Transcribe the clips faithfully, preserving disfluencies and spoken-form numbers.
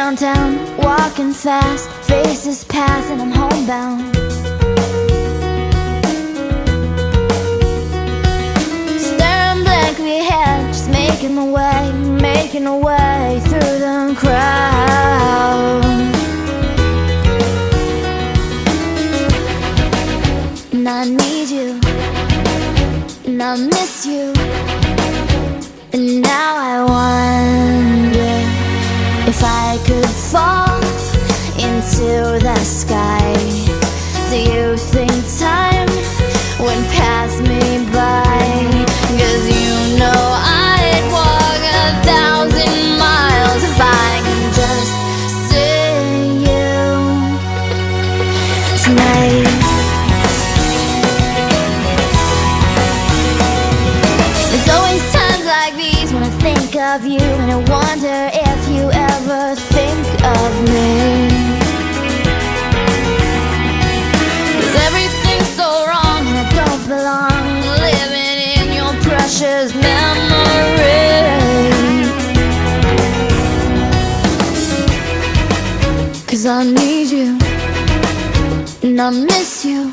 downtown, walking fast, faces pass and I'm homebound. Staring blankly ahead, just making my way, making my way through the crowd. And I need you, and I miss you, and now I wonder if I could fall into the sky. Do you think time would pass me by? 'Cause you know I'd walk a thousand miles if I could just see you tonight. There's always times like these when I think of you, and I wonder if you ever think of me. 'Cause everything's so wrong and I don't belong, living in your precious memory. 'Cause I need you, and I miss you.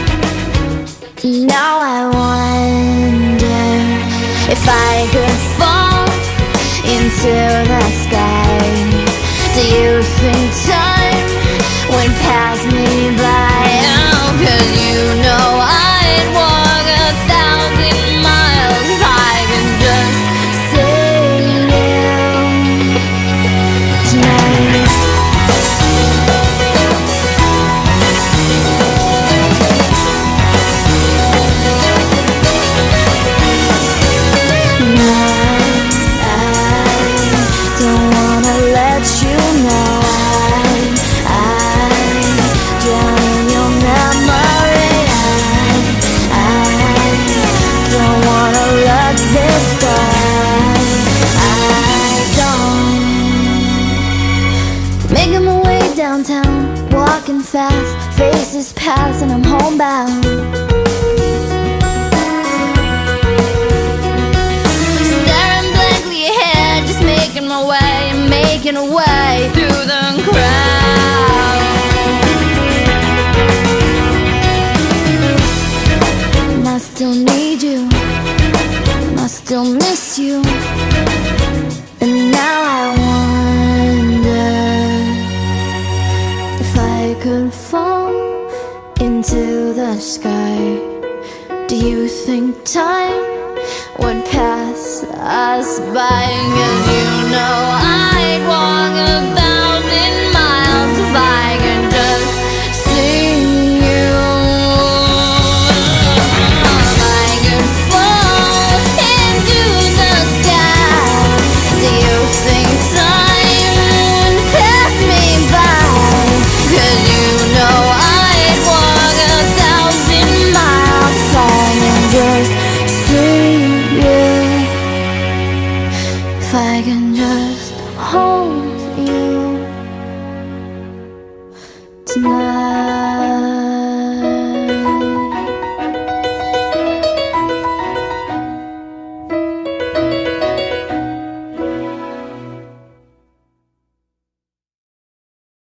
Now I wonder if I could fall into the sky. Do you think time would pass me by? Oh, 'cause you know I'd walk a thousand miles if I could just see you tonight. Making my way downtown, walking fast, faces pass and I'm homebound. Staring blankly ahead, just making my way, making a way through the crowd. And I still need you, and I still miss you, and now I wonder if I could fall into the sky. Do you think time would pass us by? 'Cause you know I'd walk a thousand miles if I could just see you. If I could fall into the sky, do you think time would pass me by? 'Cause you know I'd walk a thousand miles if I can just see you. If I can just hold you tonight.